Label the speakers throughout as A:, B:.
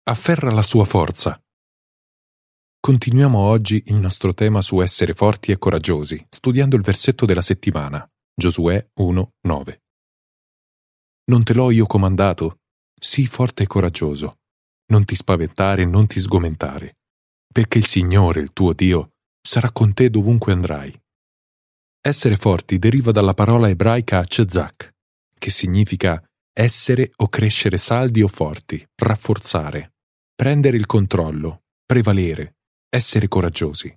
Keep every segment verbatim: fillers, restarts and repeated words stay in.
A: Afferra la sua forza. Continuiamo oggi il nostro tema su essere forti e coraggiosi, studiando il versetto della settimana, Giosuè uno nove. Non te l'ho io comandato? Sii forte e coraggioso. Non ti spaventare e non ti sgomentare, perché il Signore, il tuo Dio, sarà con te dovunque andrai. Essere forti deriva dalla parola ebraica chazak, che significa essere o crescere saldi o forti, rafforzare, prendere il controllo, prevalere, essere coraggiosi.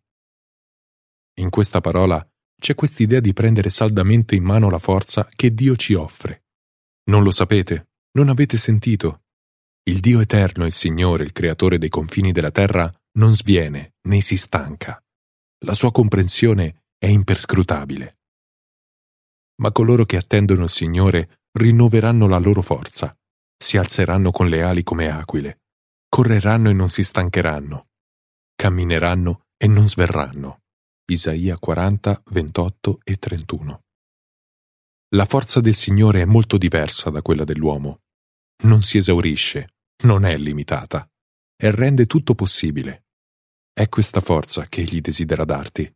A: In questa parola c'è quest'idea di prendere saldamente in mano la forza che Dio ci offre. Non lo sapete? Non avete sentito? Il Dio eterno, il Signore, il Creatore dei confini della terra, non sviene né si stanca. La sua comprensione è imperscrutabile. Ma coloro che attendono il Signore rinnoveranno la loro forza, si alzeranno con le ali come aquile, correranno e non si stancheranno, cammineranno e non sverranno. Isaia quaranta, ventotto e trentuno. La forza del Signore è molto diversa da quella dell'uomo. Non si esaurisce, non è limitata, e rende tutto possibile. È questa forza che Egli desidera darti.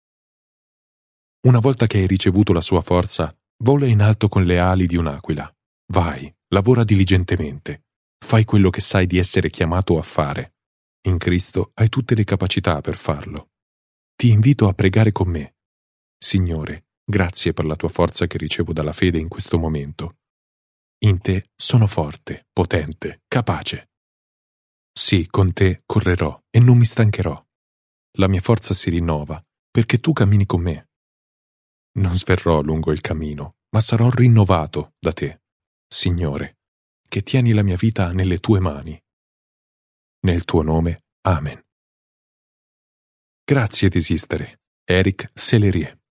A: Una volta che hai ricevuto la sua forza, vola in alto con le ali di un'aquila. Vai, lavora diligentemente. Fai quello che sai di essere chiamato a fare. In Cristo hai tutte le capacità per farlo. Ti invito a pregare con me. Signore, grazie per la tua forza che ricevo dalla fede in questo momento. In te sono forte, potente, capace. Sì, con te correrò e non mi stancherò. La mia forza si rinnova perché tu cammini con me. Non sverrò lungo il cammino, ma sarò rinnovato da te, Signore, che tieni la mia vita nelle tue mani. Nel tuo nome, Amen. Grazie di esistere. Eric Sellerier.